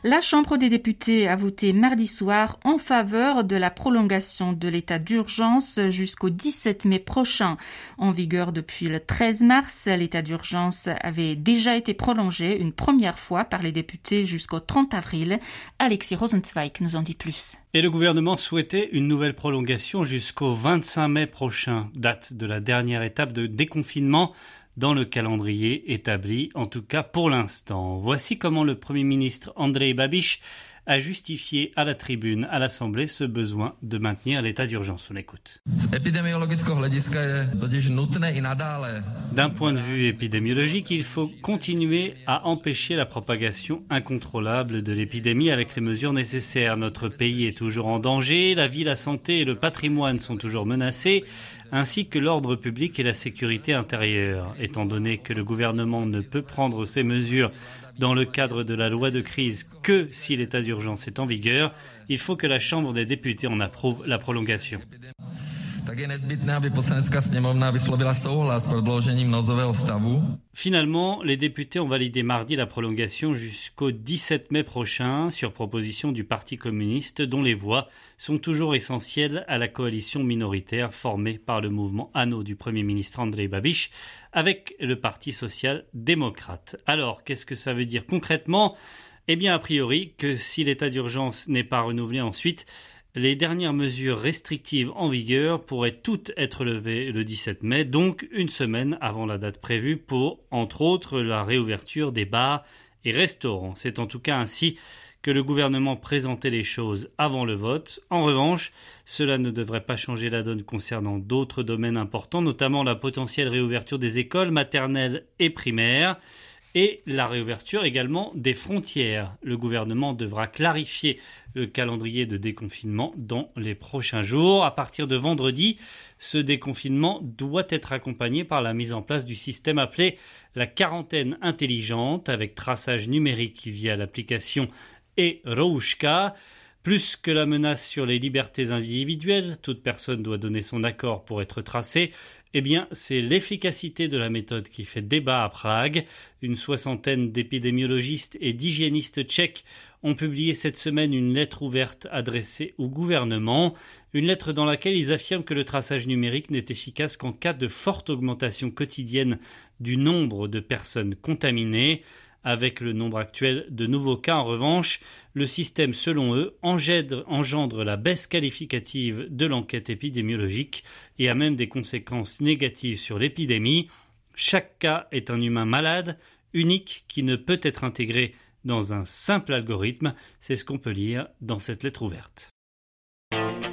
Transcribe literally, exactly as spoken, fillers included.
La Chambre des députés a voté mardi soir en faveur de la prolongation de l'état d'urgence jusqu'au dix-sept mai prochain. En vigueur depuis le treize mars, l'état d'urgence avait déjà été prolongé une première fois par les députés jusqu'au trente avril. Alexis Rosenzweig nous en dit plus. Et le gouvernement souhaitait une nouvelle prolongation jusqu'au vingt-cinq mai prochain, date de la dernière étape de déconfinement dans le calendrier établi, en tout cas pour l'instant. Voici comment le Premier ministre Andrej Babiš a justifié à la tribune, à l'Assemblée, ce besoin de maintenir l'état d'urgence. On écoute. D'un point de vue épidémiologique, il faut continuer à empêcher la propagation incontrôlable de l'épidémie avec les mesures nécessaires. Notre pays est toujours en danger, la vie, la santé et le patrimoine sont toujours menacés, ainsi que l'ordre public et la sécurité intérieure. Étant donné que le gouvernement ne peut prendre ces mesures dans le cadre de la loi de crise que si l'état d'urgence est en vigueur, il faut que la Chambre des députés en approuve la prolongation. Finalement, les députés ont validé mardi la prolongation jusqu'au dix-sept mai prochain sur proposition du Parti communiste dont les voix sont toujours essentielles à la coalition minoritaire formée par le mouvement Anno du Premier ministre Andrej Babiš avec le Parti social-démocrate. Alors, qu'est-ce que ça veut dire concrètement ? Eh bien, a priori, que si l'état d'urgence n'est pas renouvelé ensuite, les dernières mesures restrictives en vigueur pourraient toutes être levées le dix-sept mai, donc une semaine avant la date prévue pour, entre autres, la réouverture des bars et restaurants. C'est en tout cas ainsi que le gouvernement présentait les choses avant le vote. En revanche, cela ne devrait pas changer la donne concernant d'autres domaines importants, notamment la potentielle réouverture des écoles maternelles et primaires, et la réouverture également des frontières. Le gouvernement devra clarifier le calendrier de déconfinement dans les prochains jours. À partir de vendredi, ce déconfinement doit être accompagné par la mise en place du système appelé la quarantaine intelligente avec traçage numérique via l'application e-Rouška. Plus que la menace sur les libertés individuelles, toute personne doit donner son accord pour être tracée, eh bien, c'est l'efficacité de la méthode qui fait débat à Prague. Une soixantaine d'épidémiologistes et d'hygiénistes tchèques ont publié cette semaine une lettre ouverte adressée au gouvernement. Une lettre dans laquelle ils affirment que le traçage numérique n'est efficace qu'en cas de forte augmentation quotidienne du nombre de personnes contaminées. Avec le nombre actuel de nouveaux cas, en revanche, le système, selon eux, engendre, engendre la baisse qualificative de l'enquête épidémiologique et a même des conséquences négatives sur l'épidémie. Chaque cas est un humain malade, unique, qui ne peut être intégré dans un simple algorithme. C'est ce qu'on peut lire dans cette lettre ouverte.